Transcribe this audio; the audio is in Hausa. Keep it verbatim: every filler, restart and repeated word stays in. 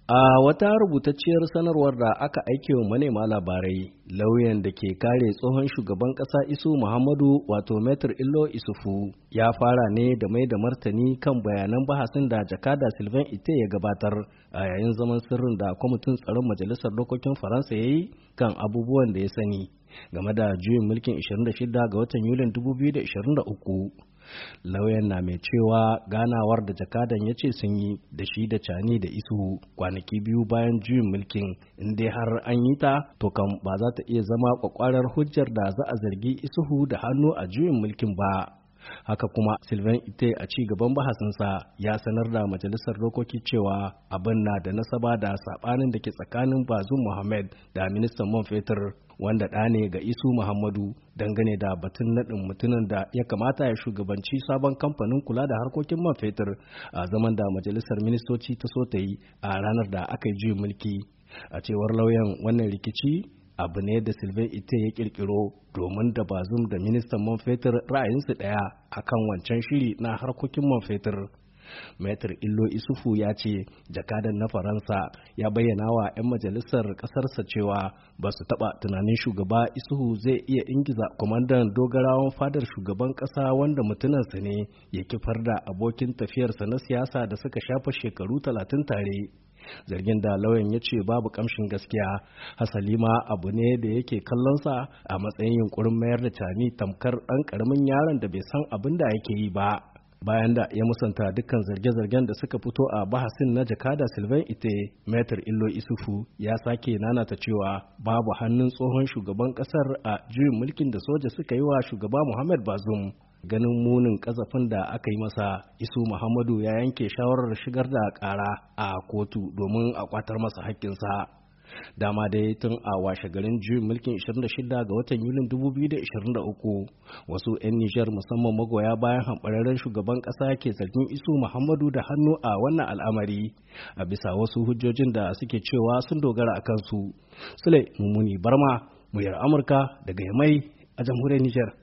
A wata rubutacciyar sanarwar da aka aike wa manema labarai, lauyan da ke kare tsohon shugaban ƙasa Isu Muhammadu wato Metir Illo Isufu ya fara ne da mai da martani kan bayanan bahasin da jakada Sylvain Ite ya gabatar a yayin zaman sirrin da kwamitin tsaron Majalisar Dokokin Faransa ya yi kan abubuwan da ya sani game da juyin mulkin ashirin da shida ga watan Yulin dubu biyu da ashirin da uku. Lauyan na mai cewa ganawar da jakadan ya ce sun yi da shi da cani da isu kwanaki biyu bayan juyin mulkin inda har an yi ta to kan ba za ta iya zama kwakwarar hujjar da za a zargi isuhu da hannu a juyin mulkin ba. Haka kuma Sylvain Ite a ci gaban bahasinsa ya sanar da majalisar dokoki cewa abin na da nasaba da sabanin da ke tsakanin Bazoum Mohamed da ministan man fetur wanda ɗa ne ga Isu Muhammadu dangane da batun naɗin mutumin da ya kamata ya shugabanci sabon kamfanin kula da harkokin man fetur a zaman da majalisar ministoci ta so ta yi a ranar da aka yi juyin mulki. A cewar lauyan, wannan rikici abu ne da Sylvain Ite ya kirkiro domin da Bazoum da ministan man fetur ra'ayinsu ɗaya akan wancan shiri na harkokin man fetur. Metir Illo Isufu ya ce jakadan na Faransa ya bayyana wa 'yan majalisar ƙasarsa cewa ba su taɓa tunanin shugaba Isuhu zai iya ingiza kwamandan dogarawan fadar shugaban ƙasa wanda mutunansa ne ya kifar da abokin tafiyarsa na siyasa da suka shafa shekaru talatin tare. Zargin da lauyan ya ce babu kamshin gaskiya, hasali ma abu ne da yake kallonsa a matsayin yunkurin mayar da Cani tamkar ɗan ƙaramin yaron da bai san abin da yake yi ba. Bayan da ya musanta dukkan zarge-zargen da suka fito a bahasin na jakada Sylvain Ite, Metir Illo Isufu ya sake nanata cewa babu hannun tsohon shugaban ƙasar a juyin mulkin da soja suka yi wa shugaba Muhammad Bazoum. Ganin munin kazafin da aka yi masa, Isu Muhammadu ya yanke shawarar shigar da ƙara a kotu domin a kwatar masa haƙƙinsa. Dama dai tun a washe garin juyin mulkin ashirin da shida ga watan Yulin dubu biyu da ashirin da uku, wasu 'yan Nijar musamman magoya bayan hamɓararren shugaban ƙasa ke zargin Isu Muhammadu da hannu a wannan al'amari a bisa wasu hujjojin da suke cewa sun dogara a kansu. Sule Mummuni Barma, muryar Amurka daga Yamai a jamhuriyar Nijar.